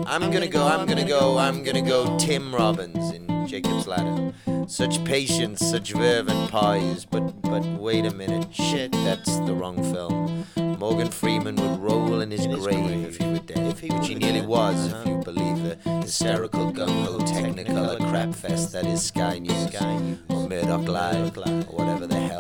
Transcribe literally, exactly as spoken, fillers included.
I'm gonna go, I'm gonna go, I'm gonna go Tim Robbins in Jacob's Ladder. Such patience, such verve and poise, but but wait a minute, shit, that's the wrong film. Morgan Freeman would roll in his, in his grave, grave if he were dead, if he which he nearly dead. was, uh-huh. if you believe the hysterical gung-ho technicolor crap fest that is Sky News, Sky News. or Murdoch Live, or whatever the hell